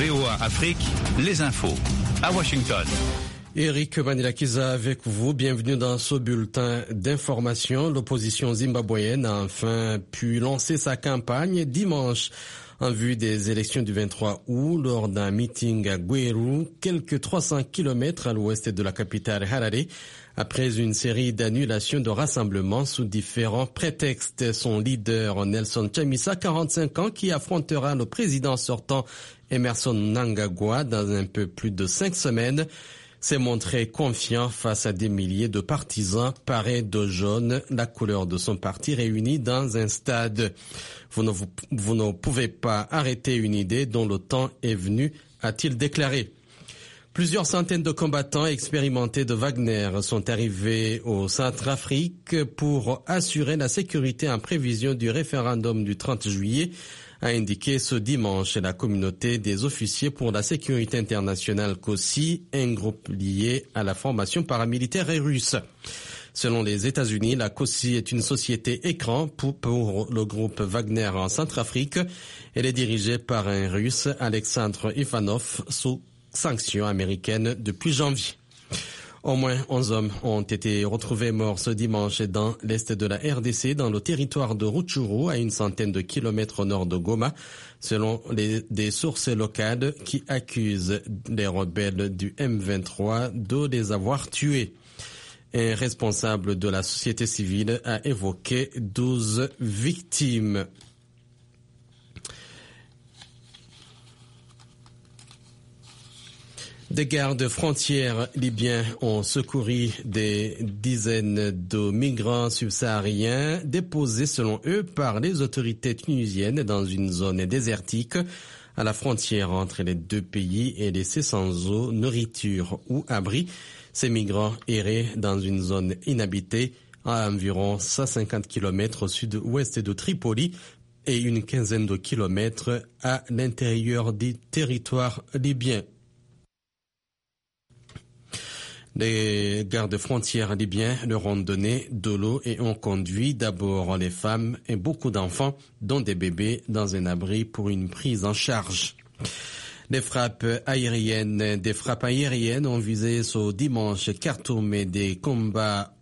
VOA Afrique, les infos. À Washington. Eric Manilakiza avec vous. Bienvenue dans ce bulletin d'information. L'opposition zimbabwéenne a enfin pu lancer sa campagne dimanche en vue des élections du 23 août lors d'un meeting à Gweru, quelques 300 km à l'ouest de la capitale Harare. Après une série d'annulations de rassemblements sous différents prétextes, son leader Nelson Chamisa, 45 ans, qui affrontera le président sortant Emmerson Mnangagwa dans un peu plus de 5 semaines, s'est montré confiant face à des milliers de partisans parés de jaune, la couleur de son parti réunis dans un stade. Vous ne pouvez pas arrêter une idée dont le temps est venu, a-t-il déclaré. Plusieurs centaines de combattants expérimentés de Wagner sont arrivés au Centrafrique pour assurer la sécurité en prévision du référendum du 30 juillet, a indiqué ce dimanche la communauté des officiers pour la sécurité internationale COSI, un groupe lié à la formation paramilitaire russe. Selon les États-Unis, la COSI est une société écran pour le groupe Wagner en Centrafrique. Elle est dirigée par un Russe, Alexandre Ivanov, sous sanctions américaines depuis janvier. Au moins 11 hommes ont été retrouvés morts ce dimanche dans l'est de la RDC, dans le territoire de Rutshuru, à une centaine de kilomètres au nord de Goma, selon des sources locales qui accusent les rebelles du M23 de les avoir tués. Un responsable de la société civile a évoqué 12 victimes. Des gardes frontières libyens ont secouru des dizaines de migrants subsahariens déposés selon eux par les autorités tunisiennes dans une zone désertique à la frontière entre les deux pays et laissés sans eau, nourriture ou abri. Ces migrants erraient dans une zone inhabitée à environ 150 km au sud-ouest de Tripoli et une quinzaine de kilomètres à l'intérieur du territoire libyen. Les gardes-frontières libyens leur ont donné de l'eau et ont conduit d'abord les femmes et beaucoup d'enfants, dont des bébés, dans un abri pour une prise en charge. Des frappes aériennes ont visé ce dimanche Khartoum et des combats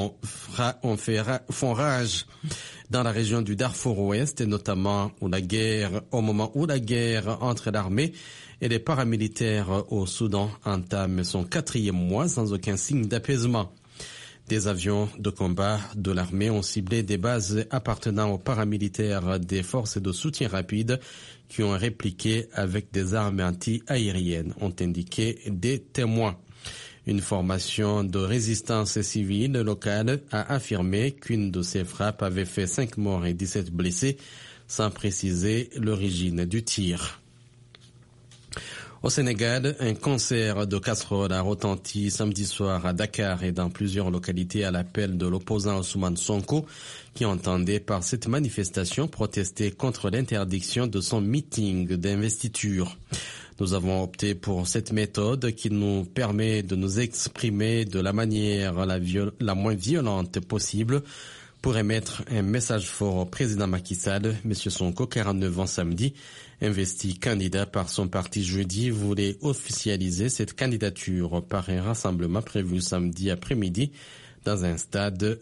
font rage dans la région du Darfour Ouest, et notamment au moment où la guerre entre l'armée et les paramilitaires au Soudan entame son 4e mois sans aucun signe d'apaisement. Des avions de combat de l'armée ont ciblé des bases appartenant aux paramilitaires des forces de soutien rapide qui ont répliqué avec des armes anti-aériennes, ont indiqué des témoins. Une formation de résistance civile locale a affirmé qu'une de ces frappes avait fait 5 morts et 17 blessés, sans préciser l'origine du tir. Au Sénégal, un concert de casseroles a retenti samedi soir à Dakar et dans plusieurs localités à l'appel de l'opposant Ousmane Sonko, qui entendait par cette manifestation protester contre l'interdiction de son meeting d'investiture. Nous avons opté pour cette méthode qui nous permet de nous exprimer de la manière la moins violente possible pour émettre un message fort au président Macky Sall. M. Sonko, 49 ans samedi, investi candidat par son parti jeudi, voulait officialiser cette candidature par un rassemblement prévu samedi après-midi dans un stade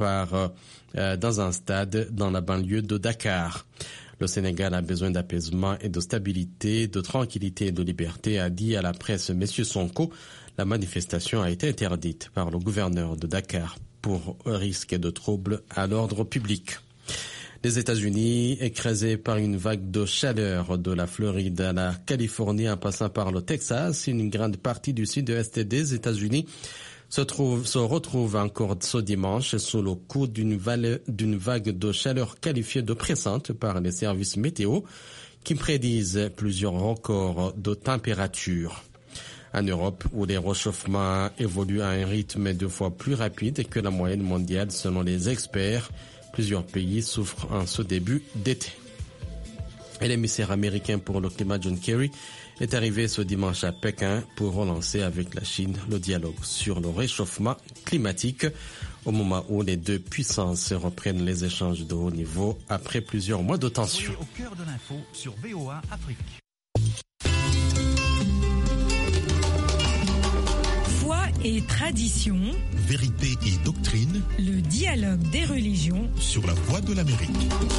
dans la banlieue de Dakar. Le Sénégal a besoin d'apaisement et de stabilité, de tranquillité et de liberté, a dit à la presse M. Sonko. La manifestation a été interdite par le gouverneur de Dakar pour risque de troubles à l'ordre public. Les États-Unis, écrasés par une vague de chaleur de la Floride à la Californie en passant par le Texas, une grande partie du sud-est des États-Unis se retrouve encore ce dimanche sous le coup d'une vague de chaleur qualifiée de pressante par les services météo qui prédisent plusieurs records de température. En Europe, où les réchauffements évoluent à un rythme 2 fois plus rapide que la moyenne mondiale selon les experts, plusieurs pays souffrent en ce début d'été. Et l'émissaire américain pour le climat John Kerry est arrivé ce dimanche à Pékin pour relancer avec la Chine le dialogue sur le réchauffement climatique au moment où les deux puissances reprennent les échanges de haut niveau après plusieurs mois de tension. Au cœur de l'info sur VOA Afrique. et tradition, vérité et doctrine, le dialogue des religions sur la Voix de l'Amérique.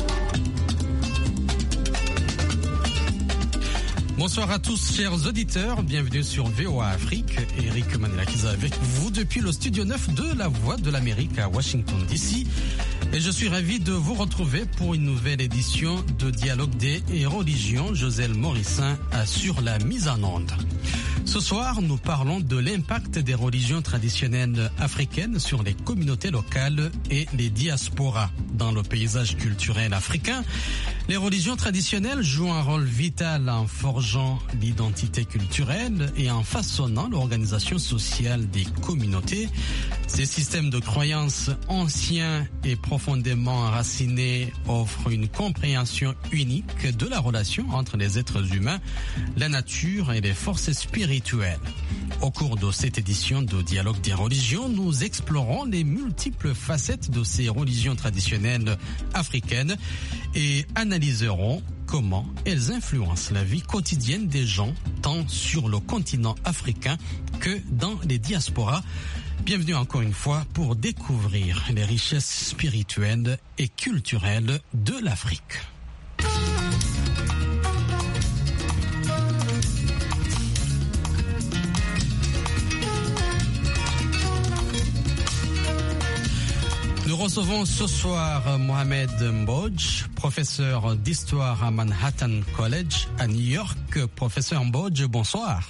Bonsoir à tous, chers auditeurs. Bienvenue sur VOA Afrique. Eric Manelakiza avec vous depuis le studio 9 de la Voix de l'Amérique à Washington DC. Et je suis ravi de vous retrouver pour une nouvelle édition de Dialogue des religions. Joselle Morissin assure la mise en onde. Ce soir, nous parlons de l'impact des religions traditionnelles africaines sur les communautés locales et les diasporas. Dans le paysage culturel africain, les religions traditionnelles jouent un rôle vital en forgeant l'identité culturelle et en façonnant l'organisation sociale des communautés. Ces systèmes de croyances anciens et profondément enracinés offrent une compréhension unique de la relation entre les êtres humains, la nature et les forces spirituelles. Au cours de cette édition de Dialogue des religions, nous explorons les multiples facettes de ces religions traditionnelles africaines et analyserons comment elles influencent la vie quotidienne des gens, tant sur le continent africain que dans les diasporas. Bienvenue encore une fois pour découvrir les richesses spirituelles et culturelles de l'Afrique. Nous recevons ce soir Mohamed Mbodj, professeur d'histoire à Manhattan College à New York. Professeur Mbodj, bonsoir.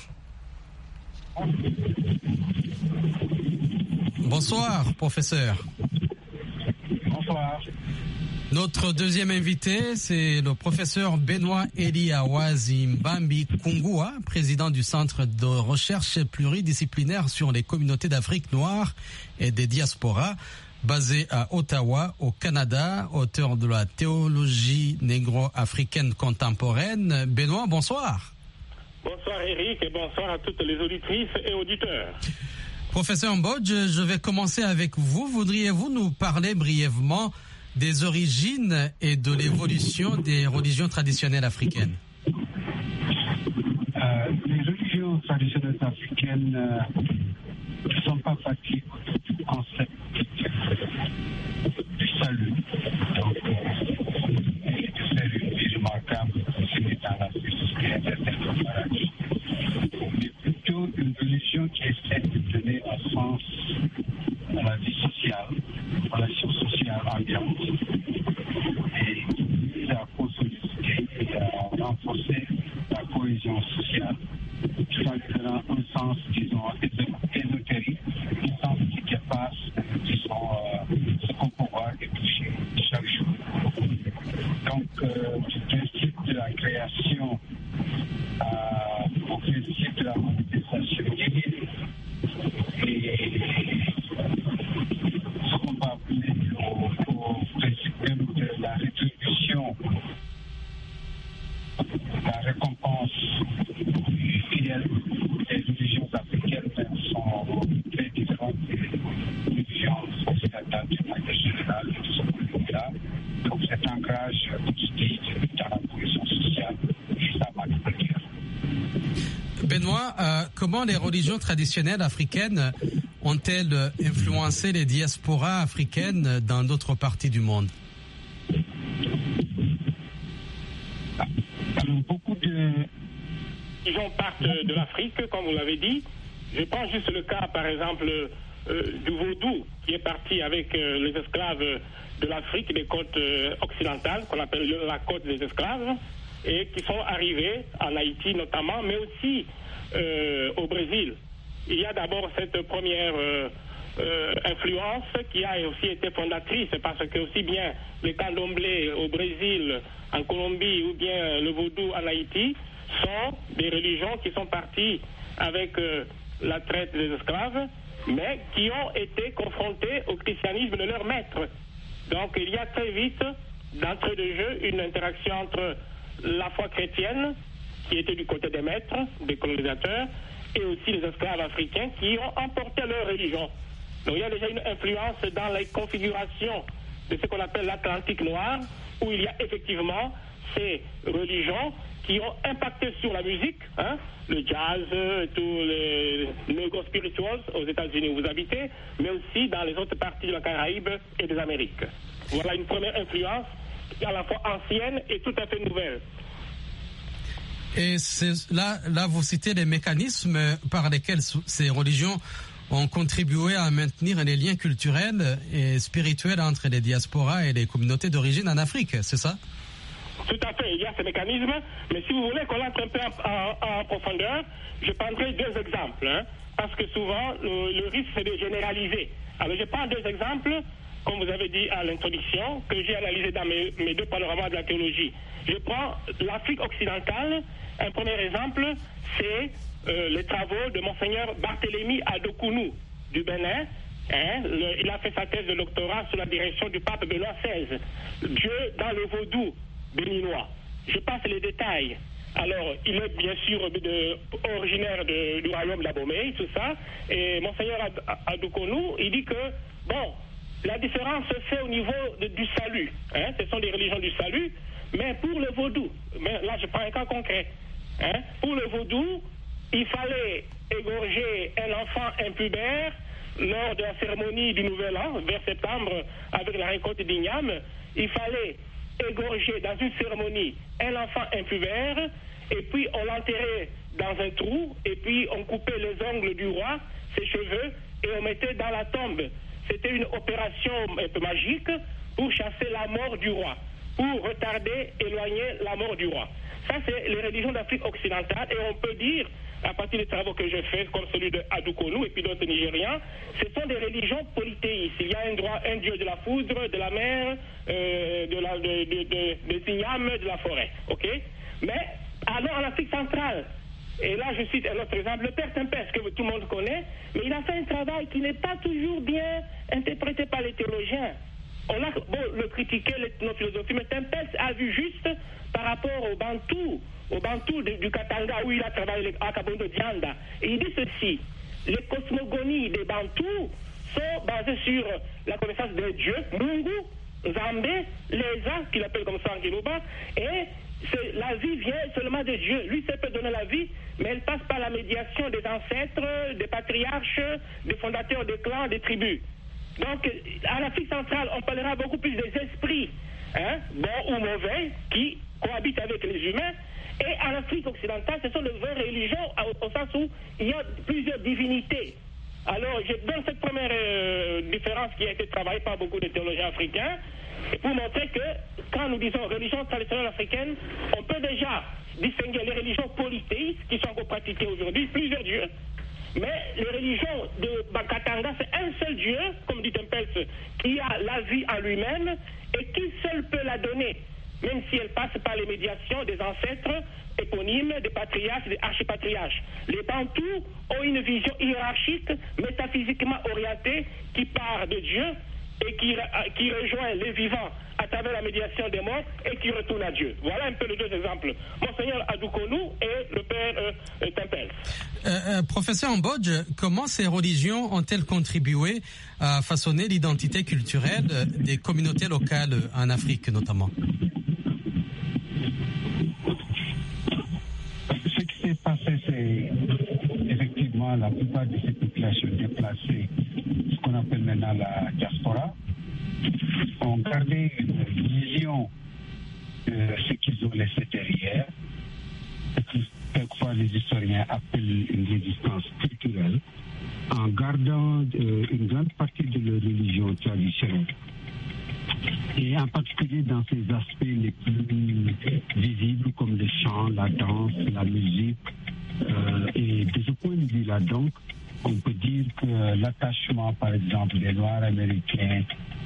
Bonsoir, professeur. Bonsoir. Notre deuxième invité, c'est le professeur Benoît Eliawazi Mbambi Kungua, président du Centre de recherche pluridisciplinaire sur les communautés d'Afrique noire et des diasporas, basé à Ottawa, au Canada, auteur de la théologie négro-africaine contemporaine. Benoît, bonsoir. Bonsoir Eric et bonsoir à toutes les auditrices et auditeurs. Professeur Mbodj, je vais commencer avec vous. Voudriez-vous nous parler brièvement des origines et de l'évolution des religions traditionnelles africaines? Les religions traditionnelles africaines ne sont pas bâties du concept du salut. Donc, le salut est remarquable dans la société de paradis. Mais plutôt une religion qui essaie de donner un sens à la vie sociale, à la science sociale ambiante. Et à consolider et à renforcer la cohésion sociale, tout en lui donnant un sens, disons, ésotérique, un sens qui dépasse, disons, ce qu'on peut voir et toucher chaque jour. Donc, du principe de la création au principe de la manifestation divine et ce qu'on va appeler au principe même de la rétribution, la récompense fidèle. Les religions africaines sont très différentes des religions occidentales d'une manière générale de ce point de vue-là. Donc cet ancrage positif dans la cohésion sociale et ça va nous dire. Benoît, comment les religions traditionnelles africaines ont-elles influencé les diasporas africaines dans d'autres parties du monde? Beaucoup de religions partent de l'Afrique, comme vous l'avez dit. Je prends juste le cas, par exemple, du vaudou, qui est parti avec les esclaves de l'Afrique, des côtes occidentales, qu'on appelle la côte des esclaves, et qui sont arrivés en Haïti notamment, mais aussi au Brésil. Il y a d'abord cette première influence qui a aussi été fondatrice, parce que aussi bien les candomblés au Brésil, en Colombie, ou bien le vaudou en Haïti, sont des religions qui sont parties avec la traite des esclaves, mais qui ont été confrontées au christianisme de leur maître. Donc il y a très vite, d'entrée de jeu, une interaction entre la foi chrétienne, qui était du côté des maîtres, des colonisateurs, et aussi les esclaves africains qui ont emporté leur religion. Donc il y a déjà une influence dans les configurations de ce qu'on appelle l'Atlantique noir, où il y a effectivement ces religions qui ont impacté sur la musique, le jazz, tous les négo-spirituals aux États-Unis où vous habitez, mais aussi dans les autres parties de la Caraïbe et des Amériques. Voilà une première influence à la fois ancienne et tout à fait nouvelle. Et là, vous citez les mécanismes par lesquels ces religions ont contribué à maintenir les liens culturels et spirituels entre les diasporas et les communautés d'origine en Afrique, c'est ça? Tout à fait, il y a ces mécanismes, mais si vous voulez qu'on entre un peu en profondeur, je prendrai 2 exemples, parce que souvent, le risque, c'est de généraliser. Alors, je prends 2 exemples, comme vous avez dit à l'introduction, que j'ai analysé dans mes 2 panoramas de la théologie. Je prends l'Afrique occidentale. Un premier exemple, c'est les travaux de Monseigneur Barthélemy Adokounou du Bénin. Il a fait sa thèse de doctorat sous la direction du pape Benoît XVI. Dieu dans le vaudou béninois. Je passe les détails. Alors, il est bien sûr originaire du royaume d'Abomey, tout ça. Et Monseigneur Adokounou, il dit que, la différence se fait au niveau du salut. Ce sont des religions du salut. Mais pour le vaudou, là je prends un cas concret. Pour le vaudou, il fallait égorger un enfant impubère lors de la cérémonie du Nouvel An, vers septembre, avec la récolte d'igname. Il fallait égorger dans une cérémonie un enfant impubère, et puis on l'enterrait dans un trou, et puis on coupait les ongles du roi, ses cheveux, et on mettait dans la tombe. C'était une opération un peu magique pour chasser la mort du roi, pour retarder, éloigner la mort du roi. Ça, c'est les religions d'Afrique occidentale, et on peut dire, à partir des travaux que je fais, comme celui de Adokounou et puis d'autres Nigériens, ce sont des religions polythéistes. Il y a un dieu de la foudre, de la mer, des ignames, de la forêt. Ok? Mais, allons en Afrique centrale. Et là, je cite un autre exemple, le père Tempès, que tout le monde connaît, mais il a fait un travail qui n'est pas toujours bien interprété par les théologiens. On a le critiquer, l'ethnophilosophie, mais Tempès a vu juste par rapport au Bantou du Katanga, où il a travaillé à Kabondo Dianda. Et il dit ceci: les cosmogonies des Bantous sont basées sur la connaissance des dieux, Mungu, Zambé, Leza, qu'il appelle comme ça en Kiluba, et la vie vient seulement de Dieu. Lui, ça peut donner la vie, mais elle passe par la médiation des ancêtres, des patriarches, des fondateurs des clans, des tribus. Donc, en Afrique centrale, on parlera beaucoup plus des esprits, bons ou mauvais, qui cohabitent avec les humains. Et en Afrique occidentale, ce sont de vraies religions, au sens où il y a plusieurs divinités. Alors, je donne cette première différence qui a été travaillée par beaucoup de théologiens africains, pour montrer que, quand nous disons religion traditionnelle africaine, on peut déjà distinguer les religions polythéistes, qui sont encore pratiquées aujourd'hui, plusieurs dieux. Mais les religions de Bakatanga, c'est un seul Dieu, comme dit Tempels, qui a la vie en lui-même et qui seul peut la donner, même si elle passe par les médiations des ancêtres éponymes, des patriarches, des archipatriarches. Les Bantous ont une vision hiérarchique, métaphysiquement orientée, qui part de Dieu et qui rejoint les vivants à travers la médiation des morts et qui retourne à Dieu. Voilà un peu les 2 exemples. Monseigneur Adokounou et le père Tempels. Professeur Mbodj, comment ces religions ont-elles contribué à façonner l'identité culturelle des communautés locales en Afrique notamment? Ce qui s'est passé, c'est effectivement la plupart de ces populations déplacées, ce qu'on appelle maintenant la diaspora, ont gardé une vision de ce qu'ils ont laissé derrière, ce que quelquefois les historiens appellent une résistance culturelle, en gardant une grande partie de leur religion traditionnelle. Et en particulier dans ces aspects les plus visibles comme le chant, la danse, la musique. Et de ce point de vue-là, donc, on peut dire que l'attachement, par exemple, des Noirs américains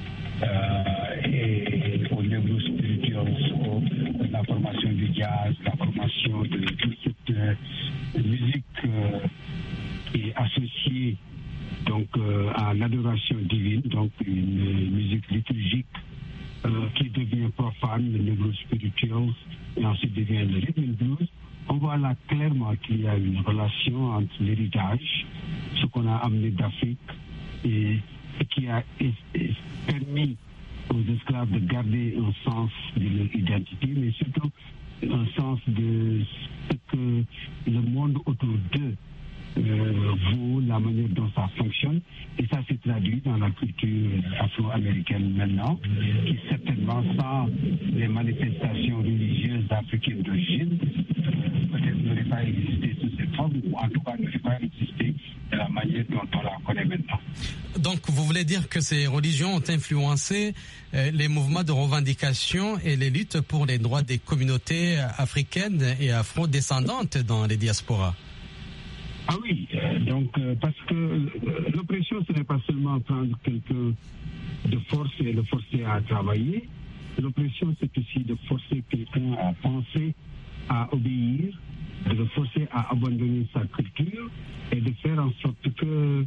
et au niveau spirituel, la formation du jazz, la formation de toute cette musique qui est associée donc à l'adoration divine, donc une musique liturgique qui devient profane, le negro spirituel, et ensuite devient le rhythm and blues. On voit là clairement qu'il y a une relation entre l'héritage, ce qu'on a amené d'Afrique, et ce qui a permis aux esclaves de garder un sens de leur identité, mais surtout un sens de ce que le monde autour d'eux vaut, la manière dont ça fonctionne. Et ça s'est traduit dans la culture afro-américaine maintenant, qui certainement, sans les manifestations religieuses africaines d'origine, peut-être n'aurait pas existé sous cette forme, ou en tout cas n'aurait pas existé de la manière dont on la connaît maintenant. Donc vous voulez dire que ces religions ont influencé les mouvements de revendication et les luttes pour les droits des communautés africaines et afro-descendantes dans les diasporas? Ah oui, donc parce que l'oppression, ce n'est pas seulement prendre quelqu'un de force et le forcer à travailler. L'oppression, c'est aussi de forcer quelqu'un à penser, à obéir, de le forcer à abandonner sa culture et de faire en sorte que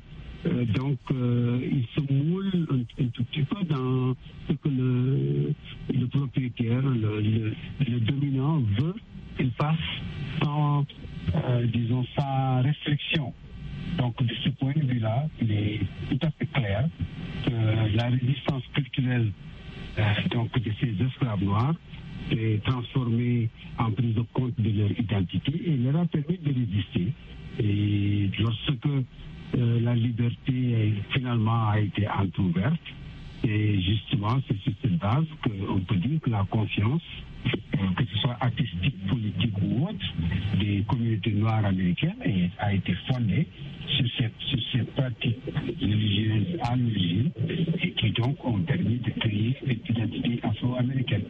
il se moule un tout petit peu dans ce que le propriétaire, le dominant veut qu'il fasse sans, disons, sans restriction. Donc, de ce point de vue-là, il est tout à fait clair que la résistance culturelle de ces esclaves noirs s'est transformée en prise de compte de leur identité et leur a permis de résister. Et lorsque la liberté finalement a été entrouverte, et justement, c'est sur cette base qu'on peut dire que la conscience, que ce soit artistique, politique ou autre, des communautés noires américaines a été fondée sur ces pratiques religieuses à l'origine et qui donc ont permis de créer cette identité afro-américaine.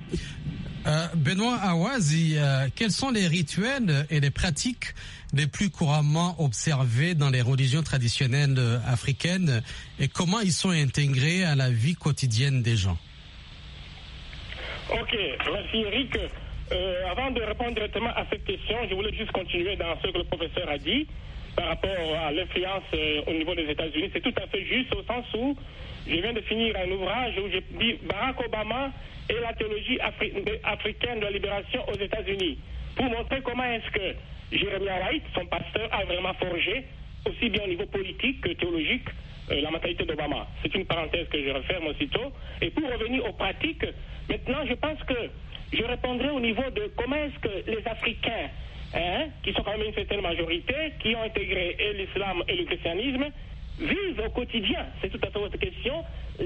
Benoît Awazi, quels sont les rituels et les pratiques les plus couramment observés dans les religions traditionnelles africaines et comment ils sont intégrés à la vie quotidienne des gens? Ok, merci Eric. Avant de répondre directement à cette question, je voulais juste continuer dans ce que le professeur a dit par rapport à l'influence au niveau des États-Unis. C'est tout à fait juste au sens où je viens de finir un ouvrage où j'ai dit Barack Obama et la théologie africaine de la libération aux États-Unis pour montrer comment est-ce que Jeremiah Wright, son pasteur, a vraiment forgé, aussi bien au niveau politique que théologique, la mentalité d'Obama. C'est une parenthèse que je referme aussitôt. Et pour revenir aux pratiques, maintenant, je pense que je répondrai au niveau de comment est-ce que les Africains, qui sont quand même une certaine majorité, qui ont intégré et l'islam et le christianisme, vivent au quotidien, c'est tout à fait votre question,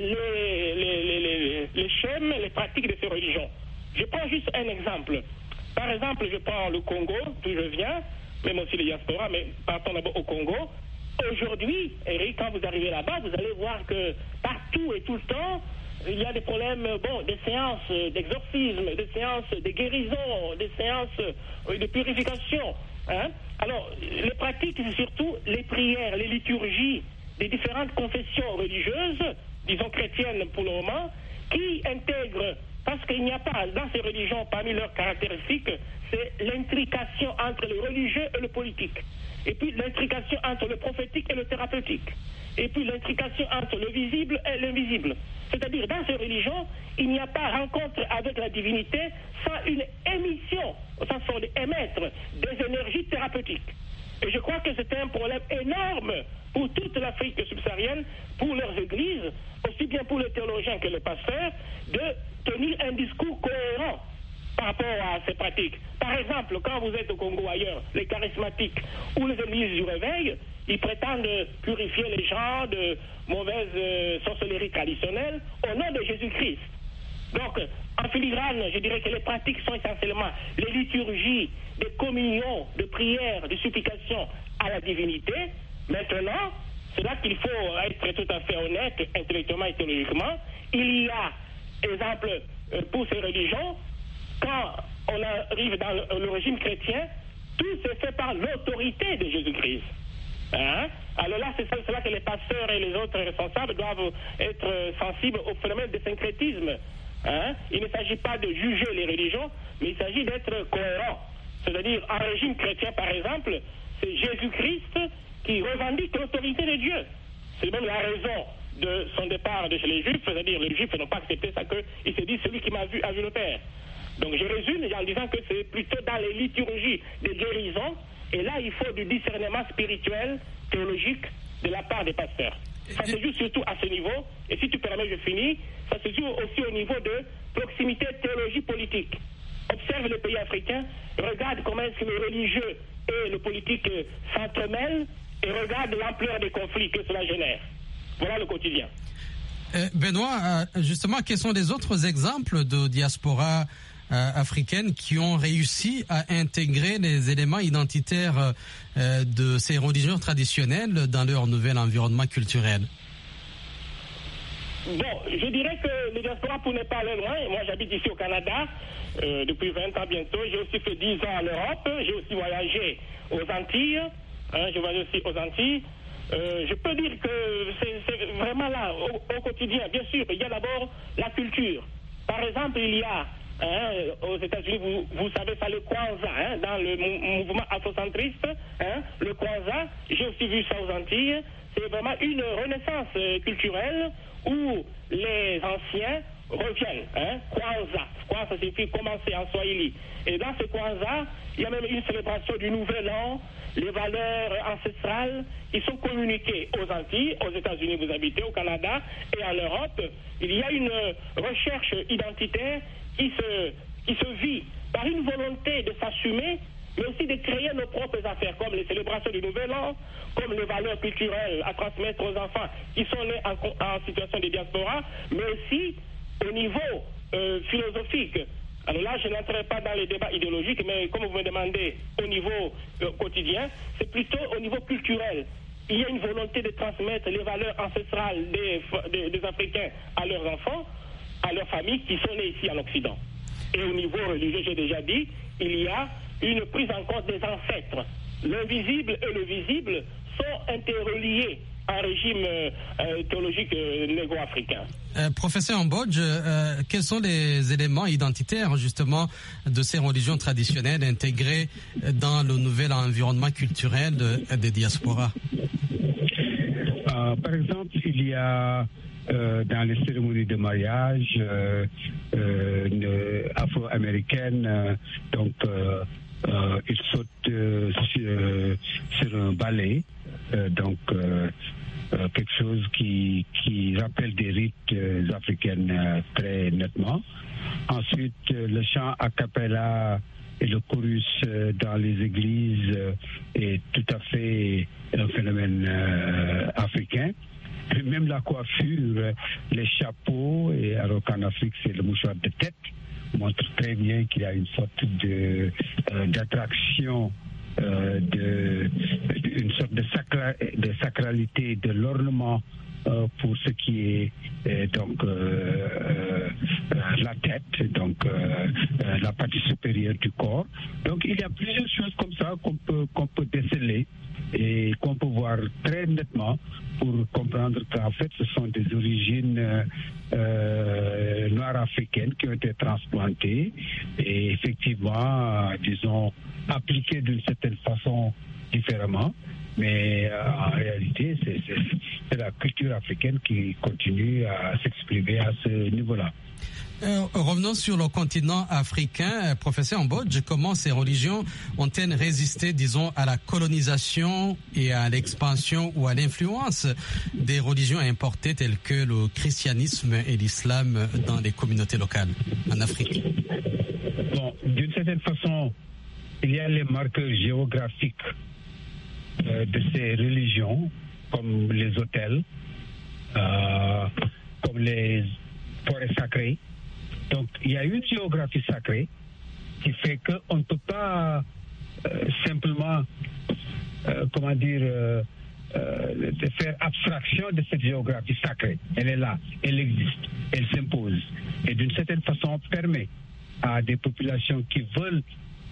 les schèmes, les pratiques de ces religions. Je prends juste un exemple. Par exemple, je prends le Congo, d'où je viens, même aussi les diasporas, mais partons d'abord au Congo. Aujourd'hui, Eric, quand vous arrivez là-bas, vous allez voir que partout et tout le temps, il y a des problèmes, des séances d'exorcisme, des séances de guérison, des séances de purification. Alors, les pratiques, c'est surtout les prières, les liturgies des différentes confessions religieuses, disons chrétiennes pour le moment, qui intègrent, parce qu'il n'y a pas dans ces religions, parmi leurs caractéristiques, c'est l'intrication entre le religieux et le politique. Et puis l'intrication entre le prophétique et le thérapeutique. Et puis l'intrication entre le visible et l'invisible. C'est-à-dire, dans ces religions, il n'y a pas rencontre avec la divinité sans une émission, au sens d'émettre des énergies thérapeutiques. Et je crois que c'est un problème énorme pour toute l'Afrique subsaharienne, pour leurs églises, aussi bien pour les théologiens que les pasteurs, de tenir un discours cohérent par rapport à ces pratiques. Par exemple, quand vous êtes au Congo ailleurs, les charismatiques ou les églises du réveil, ils prétendent purifier les gens de mauvaises sorcelleries traditionnelles au nom de Jésus-Christ. Donc, en filigrane, je dirais que les pratiques sont essentiellement les liturgies, des communions, de prières, de supplications à la divinité. Maintenant, c'est là qu'il faut être tout à fait honnête, intellectuellement et théologiquement. Il y a, exemple, pour ces religions, quand on arrive dans le régime chrétien, tout se fait par l'autorité de Jésus-Christ. Alors là, c'est cela que les pasteurs et les autres responsables doivent être sensibles au phénomène de syncrétisme. Il ne s'agit pas de juger les religions, mais il s'agit d'être cohérent. C'est-à-dire, en régime chrétien, par exemple, c'est Jésus-Christ qui revendique l'autorité de Dieu. C'est même la raison de son départ de chez les Juifs, c'est-à-dire les Juifs n'ont pas accepté ça, qu'ils se disent celui qui m'a vu a vu le Père. Donc je résume en disant que c'est plutôt dans les liturgies de guérison, et là il faut du discernement spirituel, théologique, de la part des pasteurs. Ça se joue surtout à ce niveau, et si tu permets, je finis, ça se joue aussi au niveau de proximité théologie politique. Observe les pays africains, regarde comment est-ce que le religieux et le politique s'entremêlent et regarde l'ampleur des conflits que cela génère. Voilà le quotidien. Benoît, justement, quels sont les autres exemples de diaspora africaines qui ont réussi à intégrer les éléments identitaires de ces religions traditionnelles dans leur nouvel environnement culturel? Bon, je dirais que les diasporas, pour ne pas aller loin, moi j'habite ici au Canada depuis 20 ans bientôt, j'ai aussi fait 10 ans en Europe, j'ai aussi voyagé aux Antilles, je voyage aussi aux Antilles. Je peux dire que c'est vraiment là, au quotidien. Bien sûr, il y a d'abord la culture. Par exemple, il y a aux États-Unis, vous savez ça, le Kwanzaa, dans le mouvement afrocentriste, le Kwanzaa, j'ai aussi vu ça aux Antilles. C'est vraiment une renaissance culturelle où les anciens reviennent. Kwanzaa. Kwanzaa signifie commencer en Swahili. Et dans ce Kwanzaa, il y a même une célébration du Nouvel An, les valeurs ancestrales qui sont communiquées aux Antilles, aux États-Unis, vous habitez, au Canada et en Europe. Il y a une recherche identitaire qui se vit par une volonté de s'assumer, mais aussi de créer nos propres affaires, comme les célébrations du Nouvel An, comme les valeurs culturelles à transmettre aux enfants qui sont nés en situation de diaspora, mais aussi au niveau philosophique. Alors là, je n'entrerai pas dans les débats idéologiques, mais comme vous me demandez au niveau quotidien, c'est plutôt au niveau culturel. Il y a une volonté de transmettre les valeurs ancestrales des Africains à leurs enfants, à leurs familles qui sont nées ici en Occident. Et au niveau religieux, j'ai déjà dit, il y a une prise en compte des ancêtres. L'invisible et le visible sont interreliés en régime théologique négro-africain. Professeur Mbodj, quels sont les éléments identitaires justement de ces religions traditionnelles intégrées dans le nouvel environnement culturel des diasporas? Par exemple, il y a dans les cérémonies de mariage afro-américaines, donc ils sautent sur un balai, donc quelque chose qui rappelle des rites africaines très nettement. Ensuite, le chant a cappella et le chorus dans les églises est tout à fait un phénomène africain. Et même la coiffure, les chapeaux, et alors qu'en Afrique c'est le mouchoir de tête, montre très bien qu'il y a une sorte d'attraction, une sorte de sacralité de l'ornement pour ce qui est donc la tête, donc la partie supérieure du corps. Donc il y a plusieurs choses comme ça qu'on peut déceler et qu'on peut voir très nettement pour comprendre qu'en fait ce sont des origines noires africaines qui ont été transplantées et effectivement, disons, appliquées d'une certaine façon différemment. Mais en réalité, c'est la culture africaine qui continue à s'exprimer à ce niveau-là. Revenons sur le continent africain. Professeur Mbodj, comment ces religions ont-elles résisté, disons, à la colonisation et à l'expansion ou à l'influence des religions importées telles que le christianisme et l'islam dans les communautés locales en Afrique? Bon, d'une certaine façon, il y a les marqueurs géographiques de ces religions, comme les autels, comme les forêts sacrées. Donc, il y a une géographie sacrée qui fait qu'on ne peut pas simplement, faire abstraction de cette géographie sacrée. Elle est là, elle existe, elle s'impose. Et d'une certaine façon, permet à des populations qui veulent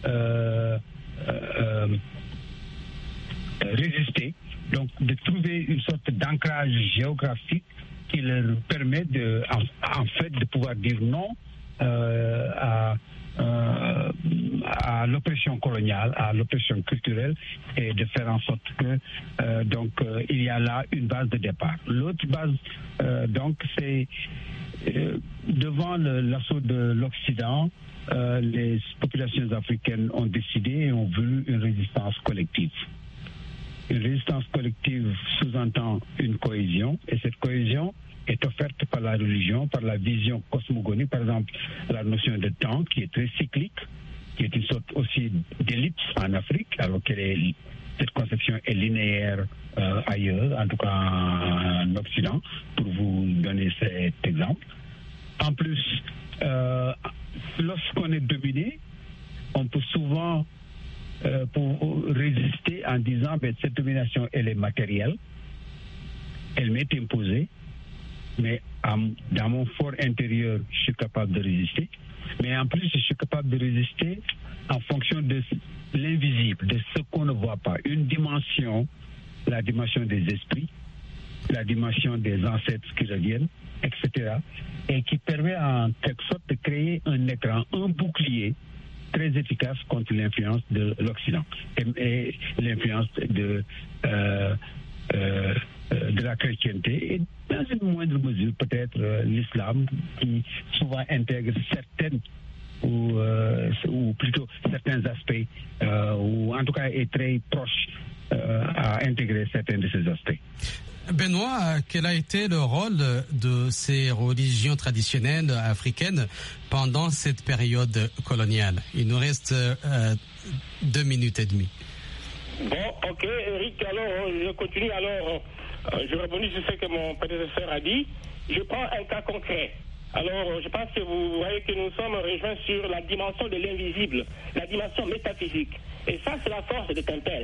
résister, donc de trouver une sorte d'ancrage géographique qui leur permet en fait de pouvoir dire non à l'oppression coloniale, à l'oppression culturelle, et de faire en sorte que il y a là une base de départ. L'autre base, c'est devant l'assaut de l'Occident, les populations africaines ont décidé et ont voulu une résistance collective. Une résistance collective sous-entend une cohésion, et cette cohésion est offerte par la religion, par la vision cosmogonique, par exemple la notion de temps qui est très cyclique, qui est une sorte aussi d'ellipse en Afrique, alors que cette conception est linéaire ailleurs, en tout cas en Occident, pour vous donner cet exemple. En plus, lorsqu'on est dominé, on peut souvent pour résister en disant que cette domination, elle est matérielle, elle m'est imposée, mais dans mon fort intérieur, je suis capable de résister. Mais en plus, je suis capable de résister en fonction de l'invisible, de ce qu'on ne voit pas. Une dimension, la dimension des esprits, la dimension des ancêtres qui reviennent, etc. Et qui permet en quelque sorte de créer un écran, un bouclier très efficace contre l'influence de l'Occident et l'influence de la chrétienté et dans une moindre mesure peut-être l'islam qui souvent intègre certaines ou plutôt certains aspects ou en tout cas est très proche à intégrer certains de ces aspects. Benoît, quel a été le rôle de ces religions traditionnelles africaines pendant cette période coloniale? Il nous reste 2 minutes et demie. Bon, ok, Eric, alors je continue. Alors, je rebondis sur ce que mon prédécesseur a dit. Je prends un cas concret. Alors, je pense que vous voyez que nous sommes rejoints sur la dimension de l'invisible, la dimension métaphysique. Et ça, c'est la force de Campbell.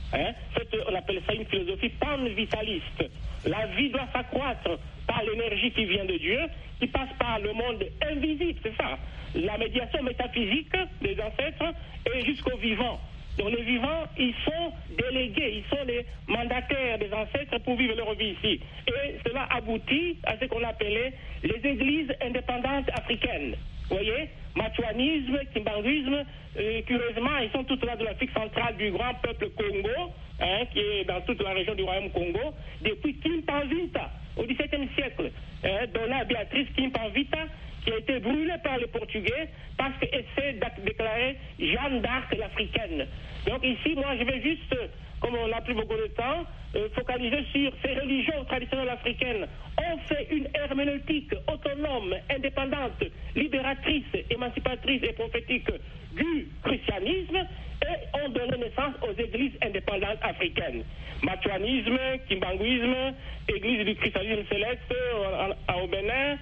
On appelle ça une philosophie panvitaliste. La vie doit s'accroître par l'énergie qui vient de Dieu, qui passe par le monde invisible, c'est ça. La médiation métaphysique des ancêtres et jusqu'aux vivants. Donc les vivants, ils sont délégués, ils sont les mandataires des ancêtres pour vivre leur vie ici. Et cela aboutit à ce qu'on appelait les églises indépendantes africaines. Vous voyez, Matuanisme, Kimbanguisme, curieusement, ils sont toutes là de l'Afrique centrale du grand peuple Congo, qui est dans toute la région du royaume Congo, depuis Kimpanvita, au XVIIe siècle. Donna Beatrice Kimpanvita, qui a été brûlée par les Portugais parce qu'elle s'est déclarée Jeanne d'Arc l'Africaine. Donc ici, moi, je vais juste, comme on n'a plus beaucoup de temps, focaliser sur ces religions traditionnelles africaines. On fait une herméneutique autonome, indépendante, libératrice, émancipatrice et prophétique du christianisme et on donne naissance aux églises indépendantes africaines. Matuanisme, Kimbanguisme, église du christianisme céleste au Bénin,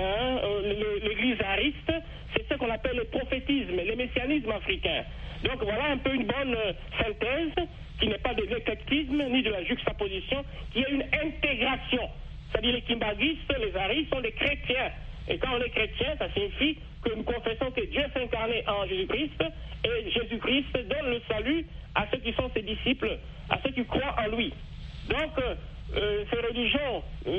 l'église ariste, c'est ce qu'on appelle le prophétisme, le messianisme africain. Donc voilà un peu une bonne synthèse qui n'est pas de l'éclectisme ni de la juxtaposition, qui est une intégration. C'est-à-dire les Kimbanguistes, les aristes sont des chrétiens. Et quand on est chrétien, ça signifie que nous confessons que Dieu s'est incarné en Jésus-Christ et Jésus-Christ donne le salut à ceux qui sont ses disciples, à ceux qui croient en lui. Donc, ces religions,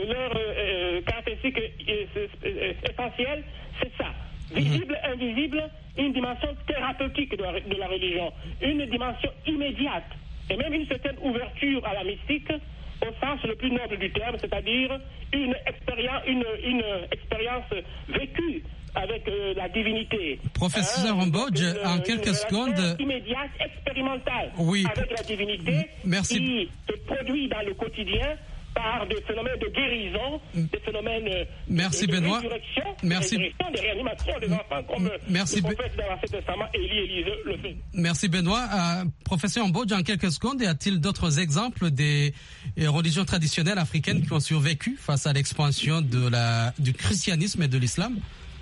leur caractéristique essentielle, c'est ça. Visible, invisible, une dimension thérapeutique de la religion, une dimension immédiate, et même une certaine ouverture à la mystique, au sens le plus noble du terme, c'est-à-dire une expérience vécue avec la divinité. Professeur Mbodj, en quelques secondes... immédiate, expérimentale, oui, avec la divinité qui se produit dans le quotidien par des phénomènes de guérison, des phénomènes de résurrection, de réanimation des enfants, comme le prophète dans l'Ancien Testament, Élie le fait. Merci Benoît. Professeur Mbodj, en quelques secondes, y a-t-il d'autres exemples des religions traditionnelles africaines qui ont survécu face à l'expansion du christianisme et de l'islam?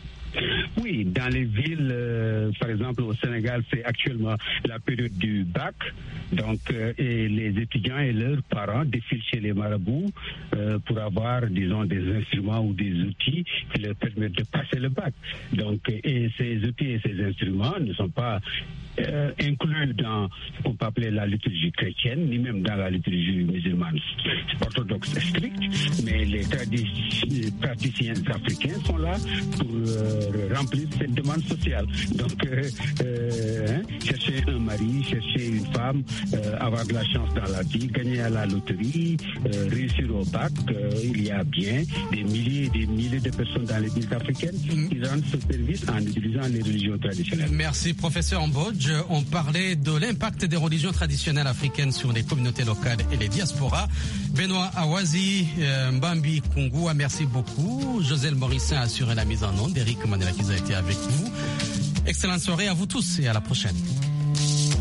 Oui, dans les villes, par exemple au Sénégal, c'est actuellement la période du bac. Donc, et les étudiants et leurs parents défilent chez les marabouts pour avoir, disons, des instruments ou des outils qui leur permettent de passer le bac. Donc, et ces outils et ces instruments ne sont pas inclus dans ce qu'on peut appeler la liturgie chrétienne, ni même dans la liturgie musulmane orthodoxe stricte, mais les praticiens africains sont là pour remplir cette demande sociale. Donc, chercher un mari, chercher une femme, avoir de la chance dans la vie, gagner à la loterie, réussir au bac. Il y a bien des milliers et des milliers de personnes dans les villes africaines qui rendent ce service en utilisant les religions traditionnelles. Merci, professeur Mbodj. On parlait de l'impact des religions traditionnelles africaines sur les communautés locales et les diasporas. Benoît Awazi, Mbambi Kungua, merci beaucoup. Joselle Morissin a assuré la mise en onde. Eric Mandela qui a été avec vous. Excellente soirée à vous tous et à la prochaine.